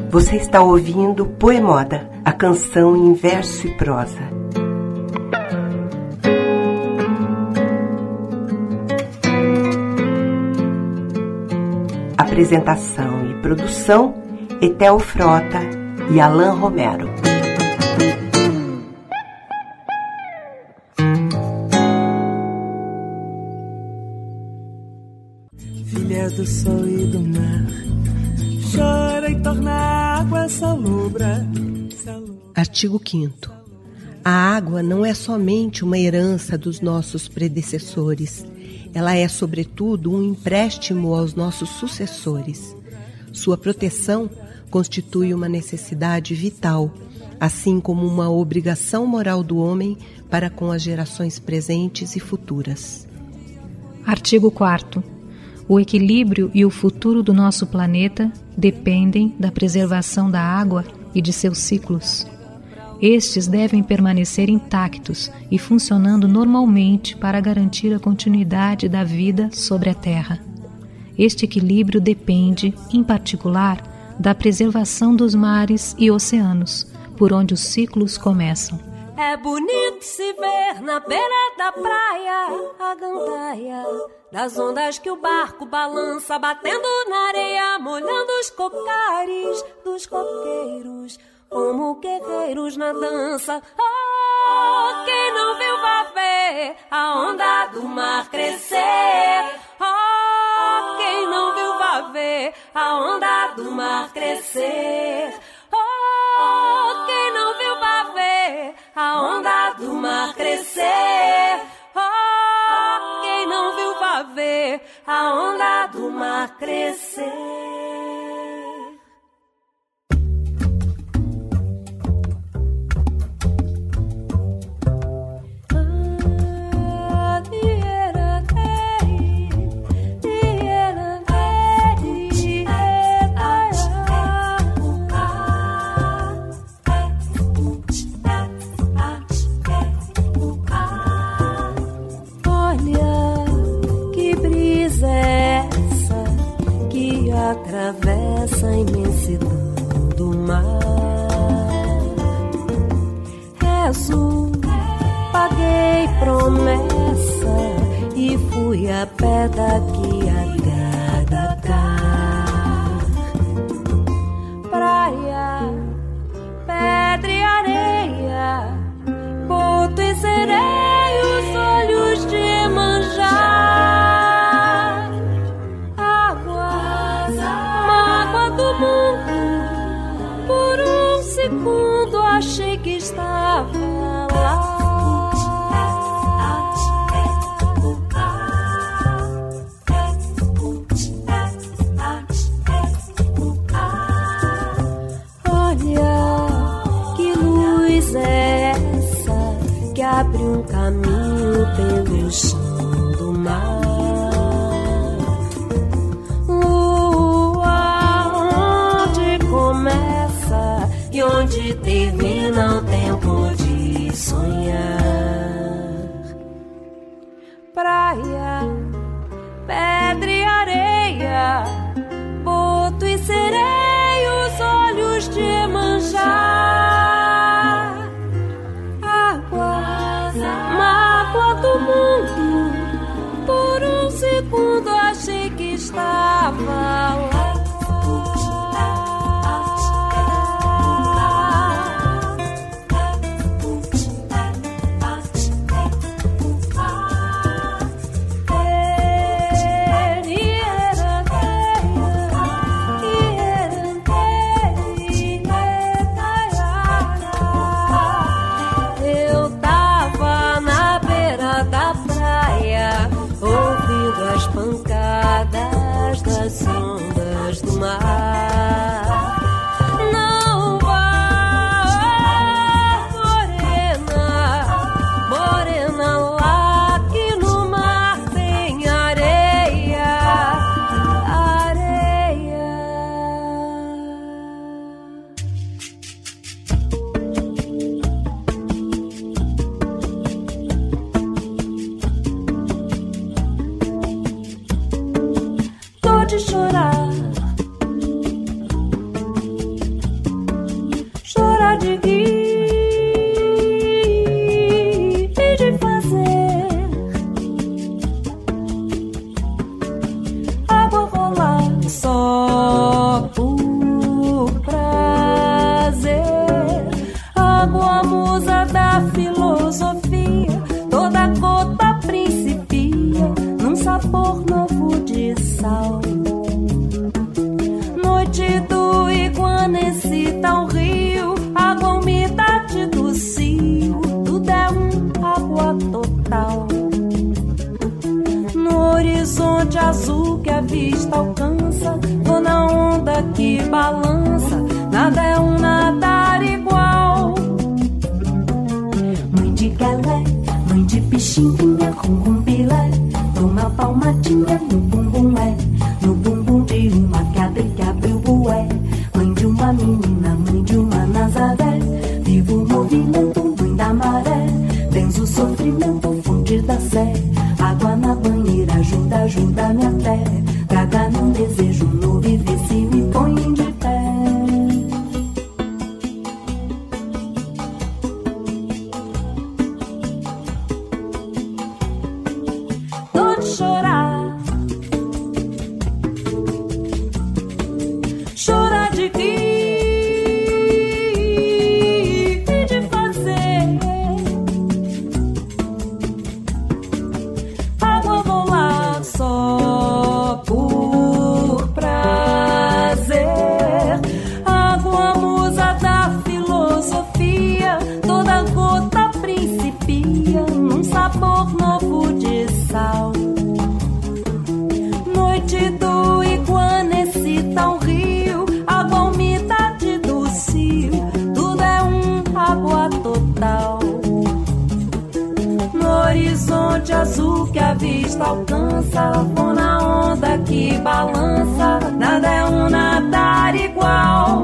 Você está ouvindo Poemoda, a canção em verso e prosa. Apresentação e produção, Etel Frota e Alain Romero. Filha do sol e do mar, chora e torna a água salobra. Artigo 5º. A água não é somente uma herança dos nossos predecessores. Ela é, sobretudo, um empréstimo aos nossos sucessores. Sua proteção constitui uma necessidade vital, assim como uma obrigação moral do homem para com as gerações presentes e futuras. Artigo 4º. O equilíbrio e o futuro do nosso planeta dependem da preservação da água e de seus ciclos. Estes devem permanecer intactos e funcionando normalmente para garantir a continuidade da vida sobre a Terra. Este equilíbrio depende, em particular, da preservação dos mares e oceanos, por onde os ciclos começam. É bonito se ver na beira da praia a gandaia das ondas que o barco balança, batendo na areia, molhando os cocares dos coqueiros, como guerreiros na dança. Oh, quem não viu vai ver a onda do mar crescer. Oh, quem não viu vai ver a onda do mar crescer. Oh, quem não viu vai ver a onda do mar crescer. Oh, quem não viu vai ver a onda do mar crescer. Atravessa a imensidão do mar. Rezo, paguei promessa e fui a pé daqui até Dakar. Praia, pedra e areia, boto e sereia, os olhos de Iemanjá. Por um segundo achei que estava lá. Olha, que luz é essa que abre um caminho pelo chão do mar. E onde termina o tempo de sonhar. Praia, pedra e areia, boto e sereia, os olhos de Iemanjá. Água, mágoa do mundo, por um segundo achei que estava lá. Pancadas das ondas do mar. Não vá, morena, morena, lá que no mar tem areia, areia. De chorar sabor novo de sal. Noite do Iguaneci tá o rio, água, umidade do cio, tudo é água total. No horizonte azul que a vista alcança, vou na onda que balança, nada é nadar igual. Mãe de galé, mãe de pixinguinha com pilé, toma palmadinha no bumbum no bumbum de uma que abre o bué. Mãe de uma menina, mãe de uma Nazaré, viva o movimento, mãe da maré, benzo o sofrimento, fundir da sé. Água na banheira, ajuda-me até. Traga num desejo novo e vê se me põe de pé. Dor de chorar, chorar de rir e de fazer. Água rolar só por prazer. Água musa da filosofia, toda gota principia num sabor novo de sal. Noite do Iguaneci tá um rio, água, umidade do cio, tudo é água total. No horizonte azul que a vista alcança, vou na onda que balança, nada é nadar igual.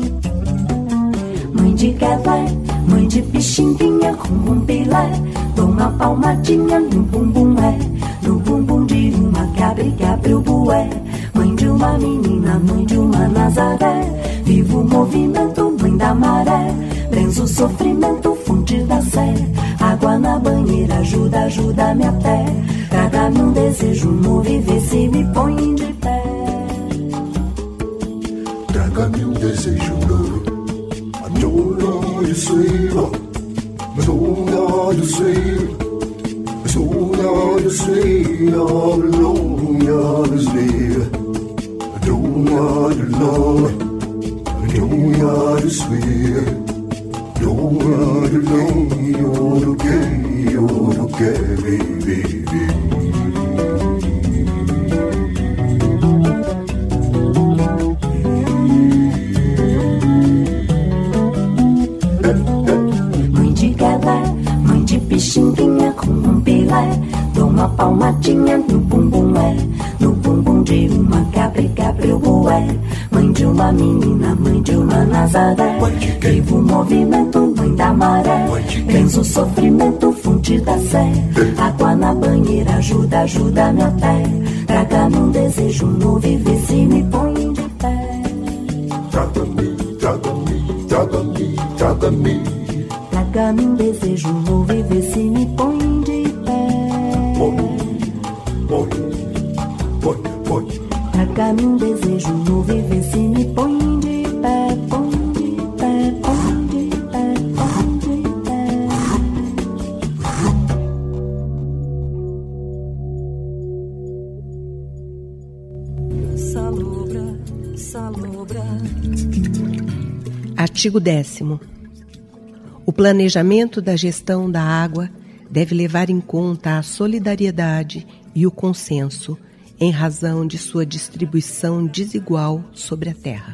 Mãe de galé, mãe de pixinguinha com pilé, toma palmadinha no bumbum no bumbum de uma que abre o bué. Mãe de uma menina, mãe de uma Nazaré, viva o movimento, mãe da maré, benzo o sofrimento, fundir da sé. Água na banheira, ajuda-me até. Traga-me um desejo novo e vê se me põe de pé. Traga-me um desejo novo. I don't know you sweet, I don't know you sweet, I don't know you sweet, all alone you're asleep. I don't know you love, I don't know you sweet, don't know you love, you're okay, baby. Pixinguinha com pilé, toma palmadinha no bumbum de uma que abre o bué. Mãe de uma menina, mãe de uma Nazaré, viva o movimento, mãe da maré, benzo o sofrimento, fundir da sé. Água na banheira, ajuda-me até. Traga-me um desejo novo e vê se me põe de pé. Traga-me. Traga-me um desejo novo e vê se me põe de pé. Traga-me um desejo novo e vê se me põe de pé. Põe de pé, põe de pé, põe de pé. Salobra, salobra. Artigo 10º. O planejamento da gestão da água deve levar em conta a solidariedade e o consenso, em razão de sua distribuição desigual sobre a terra.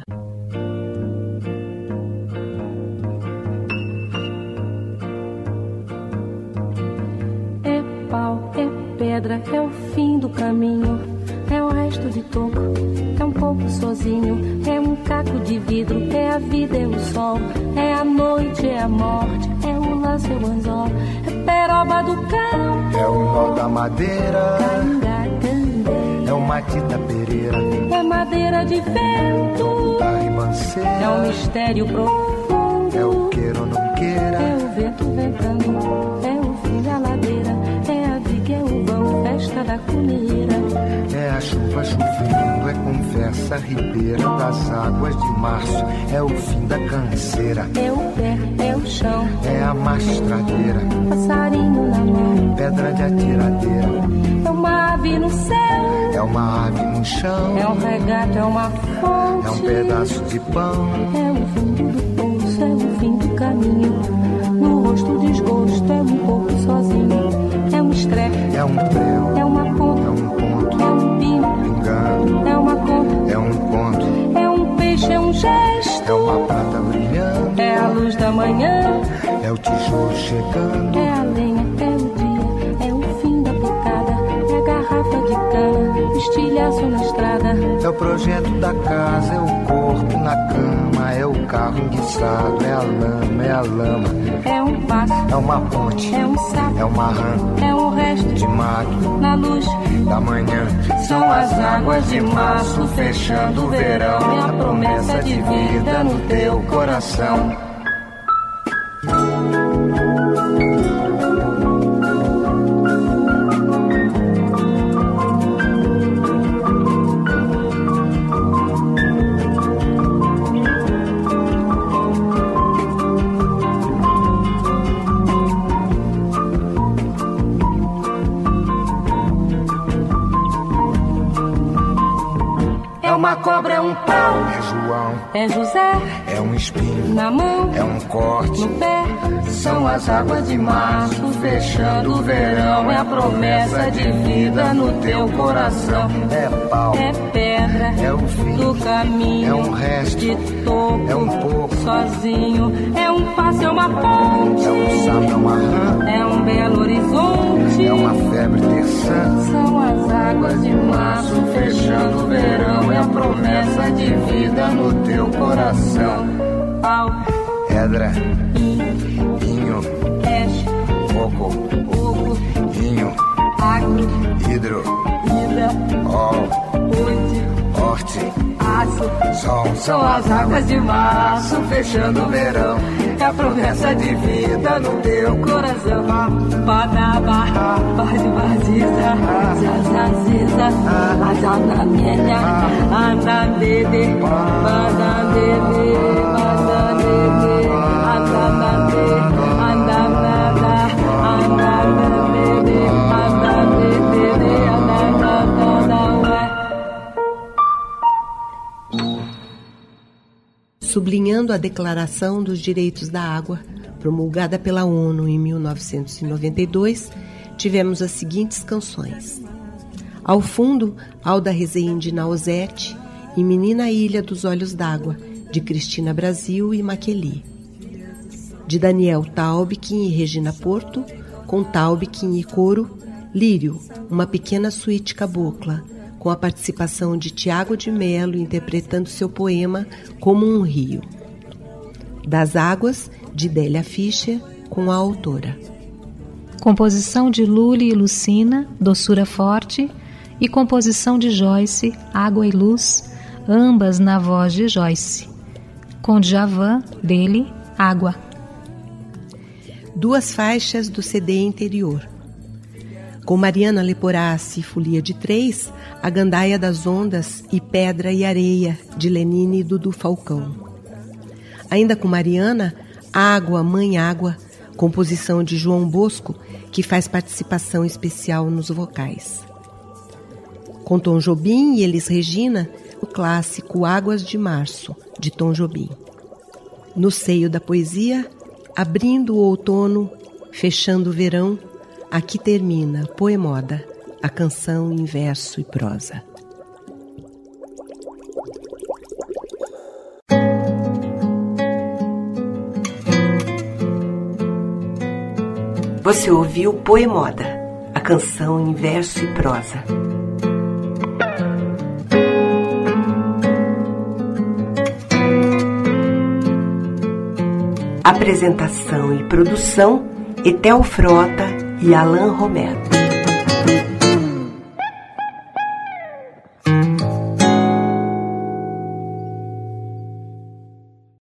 É pau, é pedra, é o fim do caminho, é o resto de toco, é um pouco sozinho, é um caco de vidro, é a vida, é o sol, é a noite, é a morte, é o laço, é o anzol, é peroba do campo, é o nó da madeira, é o matita pereira, é madeira de vento, da ribanceira, é o mistério profundo, é o queira ou não queira, é o vento ventando, é o fim da ladeira, é a viga, é o vão, festa da jacuneira. É a chuva chovendo, é conversa ribeira das águas de março. É o fim da canseira, É o pé, é o chão, é a mastradeira, passarinho na mão. pedra de atiradeira. É uma ave no céu, É uma ave no chão, é um regato, é uma fonte. é um pedaço de pão. É o fundo do poço, é o fim do caminho. No rosto o desgosto, é um pouco sozinho. É um estrepe, É um prego, é uma é ponta, um ponto, é um pino, pingando, é uma conta, é um conto, é um peixe, é um gesto. é uma prata brilhando, É a luz da manhã, é o tijolo chegando. é a lenha, é o dia, é o fim da picada. É a garrafa de cana, o estilhaço na estrada. É o projeto da casa, é o corpo na cama, é o carro enguiçado, é a lama, é a lama, É um passo, é uma ponte, é um sapo, é uma rã é um resto de mato na luz. da manhã. São as águas de março fechando o verão. É a promessa de vida no teu coração. É uma cobra, é um pau, É João, é José é um espinho, na mão, é um corte. no pé. São as águas de março fechando o verão. É a promessa de vida no teu coração. É pau, É pedra é o fim, do caminho, é um resto, de topo, é um pouco, sozinho. É um passo, é uma ponte, é um sapo, é uma rã, é um belo horizonte. é uma febre terçã. São as águas de março fechando o verão. É a promessa de vida no teu coração. Pau, Pedra, in, inho, peixe, coco, fogo, vinho, água, hidro, ida, ol, onde, horte, aço. sol. São as águas de março fechando o verão. É a promessa de vida no teu coração. Badaba, bade baziza, zazaziza, azanamenya, andandede, badandede, badandede, andandade, andandada, andandadede, andandede, andandada, ué. Sublinhando a Declaração dos Direitos da Água, promulgada pela ONU em 1992, tivemos as seguintes canções. Ao fundo, Alda Rezende Nausete e Menina Ilha dos Olhos d'Água, de Cristina Brasil e Maqueli. De Daniel Taubkin e Regina Porto, com Taubkin e coro, Lírio, uma pequena suíte cabocla, com a participação de Tiago de Mello interpretando seu poema Como um Rio. Das Águas, de Délia Fischer, com a autora. Composição de Lully e Lucina, Doçura Forte, e composição de Joyce, Água e Luz, ambas na voz de Joyce. Com Djavan, dele, Água. Duas faixas do CD Interior. Com Mariana Leporassi e Folia de Três, A Gandaia das Ondas e Pedra e Areia, de Lenine e Dudu Falcão. Ainda com Mariana, Água, Mãe Água, composição de João Bosco, que faz participação especial nos vocais. Com Tom Jobim e Elis Regina, o clássico Águas de Março, de Tom Jobim. No seio da poesia, abrindo o outono, fechando o verão, aqui termina Poemoda, a canção em verso e prosa. Você ouviu Poemoda, a canção em verso e prosa. Apresentação e produção, Etel Frota e Alain Romero.